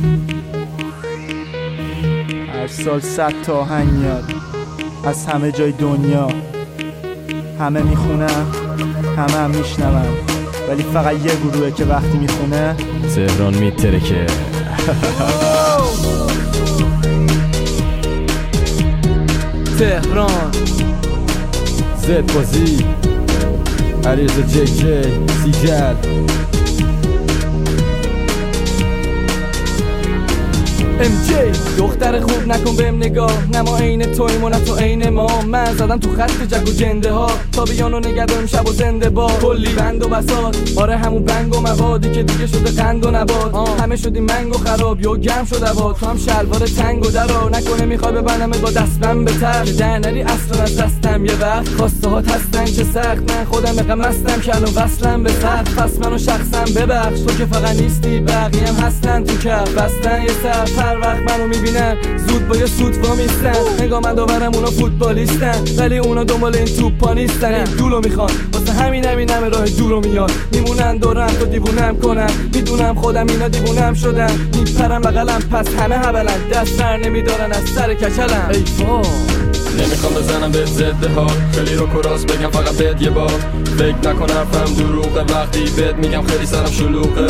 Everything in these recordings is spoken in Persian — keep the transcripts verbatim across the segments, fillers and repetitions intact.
هر سال صد تا آهنگ میاد از همه جای دنیا، همه میخونن همه هم میشنون، ولی فقط یه گروهه که وقتی میخونه تهران میترکه. تهران زد بازی عریض جی جی سیجل ام جی دختر خوب نکن بهم نگاه، نه ما عین تویم و نه تو عین ما. من زدم تو خط جک و جنده ها تا بیانو نگردم شب و زنده با کلی بند و بساط. آره همون بنگ و موادی که دیگه شده قند و نبات، همه شدی منگ و خراب یا گرم شده با تو هم شلوار تنگ و درا. نکنه میخوای ببندم با دستم به تر در نری اصلا از دستم یه وقت. خواسته هات هستن چه سخت، من خودم اقم هستم که الان وصلم به سخت. پس منو شخصم ببخش تو که فقط نیستی، بقیه هم هستن تو کف بستن یه سر. هر وقت منو میبینن زود با یه سوت وامیستن، نگاه من داورم اونا فوتبالیستن ولی اونا دنبال این توپا نیستن. این دولو میخوان واسه همین همین همه راه دورو میان، میمونن دورم تو دیوونم کنن. میدونم خودم اینا دیوونم شدن، میپرم بغلم پس همه هبلن، دست سر نمیدارن از سر کچلم. ای وای نمیخوام بزنم به ضد ها، خیلی رو کراس بگم فقط بهت یه بار. فکر نکن حرفم دروغه وقتی بهت میگم خیلی سرم شلوغه.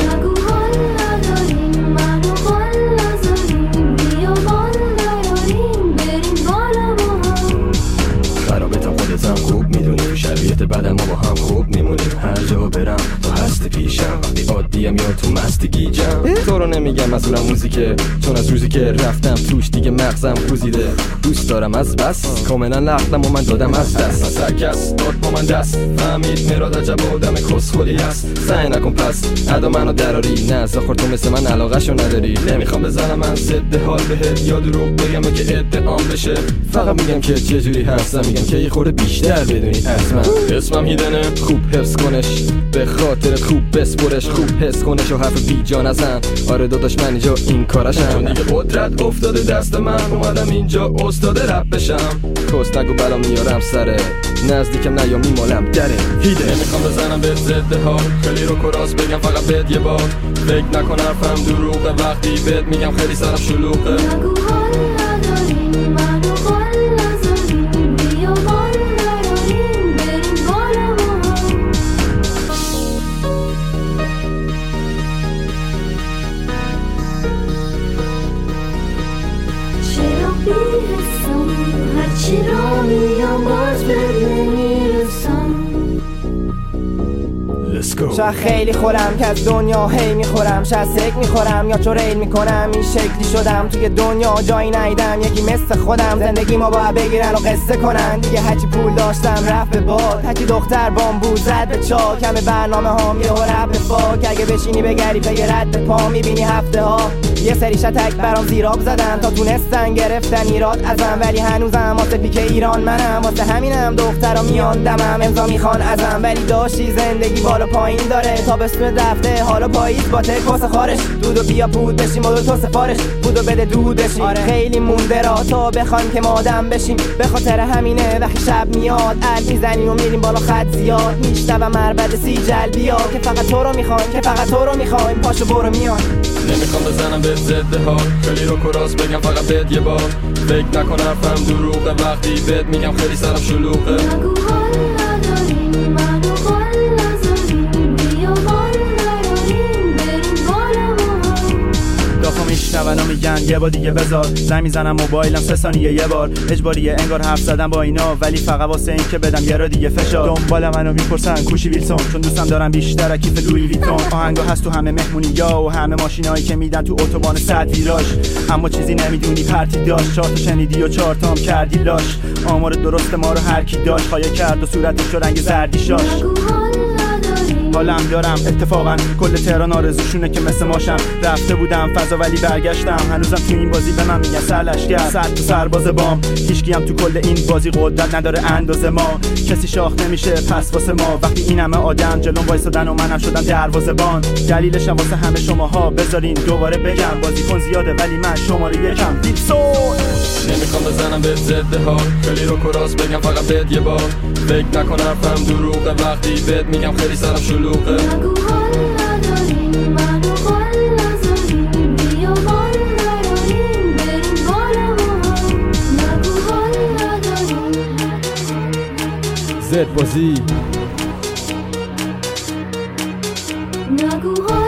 خوب میدونی تو شرایط بعدم ما با هم خوب میمونیم، هر جا برم تو هست پیشم، وقتی عادیم یا تو مستگی جم. تو رو نمیگم مسئولم موزیکه، چون از روزی که رفتم توش دیگه مغزم کوزیده. دوست دارم از بس کاملا لختم و من دادم از دست، از هر کس داد با من دست. فهمید مراد عجب آدم کسخلی هست، سعی نکن پس ادا منو دراری، نه زخور تو مثل من علاقه‌شو نداری. نمیخوام بزنم من ضد حال بهت یا دروغ بگم که ادعام بشه، فقط میگم که چه جوری هستم، میگم که یه خورده بیشتر بدونی از من. اسمم هیدنه خوب حفظ کنش، به خاطر خوب بسپرش، خوب حس کنش و حرف بی جا نزن. آره داداش من اینجا این کارشم، چون دیگه قدرت افتاده دست من، اومدم اینجا استاد رپ بشم. کست نگو بلا میارم سره، نزدیکم نیا میمالم دره. هیده نمیخوام بزنم به ضد ها، خیلی رو کراس بگم فقط بهت یه بار. فکر نکن حرفم دروغه وقتی بهت میگم خیلی سرم شلوغه. هرچی را میگم باز بد نمیرسم. شاید خیلی خورم که از دنیا هی میخورم، شاید سک میخورم یا چو ریل میکنم. این شکلی شدم توی دنیا جایی نیدم، یکی مثل خودم زندگی ما باید بگیرن و قصه کنن. دیگه هرچی پول داشتم رفت به باد، هرچی دختر بامبو زد به چا. کم برنامه هام یه رب به فاک، اگه بشینی بگری پی رد پا میبینی هفته ها یه سری شتک برام زیراب زدن تا تونستن گرفتن ایراد ازم. ولی هنوزم واسه پیک ایران منم، واسه همینم دخترا میان دمم امضا میخوان ازم. ولی داشتی زندگی بالا پایین داره، تابستون رفته حالا پاییز با تکاس خارش. دودو بیا پود بشیم با دو تا سفارش، بودو بده دود بشیم. آره خیلی مونده را تا بخوان که ما آدم بشیم، به خاطر همینه وقتی شب میاد ال میزنیم و میریم بالا خط زیاد. میشنوم مربد سیجل بیا که فقط تو رو میخوان، که فقط تو رو میخوایم، پاشو برو میان. نمیخوام بزنم به ضد ها، خیلی رو کراس بگم فقط بهت یه بار. فکر نکن حرفم دروغه وقتی بهت میگم خیلی سرم شلوغه. میشنون و میگن یه بار دیگه بذار، زنگ میزنم موبایلم سه ثانیه یه بار. اجباریه انگار حرف زدم با اینا، ولی فقط واسه این که بدم یه را دیگه فشار. دنبال منو میپرسن کوشی ویلسون، چون دوستم دارم بیشتر کیف لویی ویتون. آهنگا هست تو همه مهمونی‌ها و همه ماشینایی که میدن تو اتوبان صد ویراژ. اما چیزی نمیدونی پرتی داشت، چهار تا شنیدی و چهار تا هم کردی لاش. آمار درست ما رو هر کی داشت، خایه کرد و صورتش رو رنگ زردی شاش. حالم دارم اتفاقا کل تهران آرزوشونه که مثل ماشم. رفته بودم فضا ولی برگشتم، هنوزم تو این بازی به من میگن سرلشگر. صد تا سرباز بام، هیچکی هم تو کل این بازی قدرت نداره اندازه ما. کسی شاخ نمیشه پس واسه ما، وقتی این همه آدم جلوم وایسادن و منم شدم دروازه‌بان. دلیلشم واسه همه شماها، بذارین دوباره بگم بازیکن زیاده ولی من شماره یکم. دیپسون نمیخوام بزنم به ضد ها، خیلی رو کراس بگم فقط بهت یه بار. فکر نکن حرفم دروغه وقتی بهت میگم خیلی سرم شلوغه. نگو حال نداریم منو حال نذاریم، بیا بالا پرت بازی نگو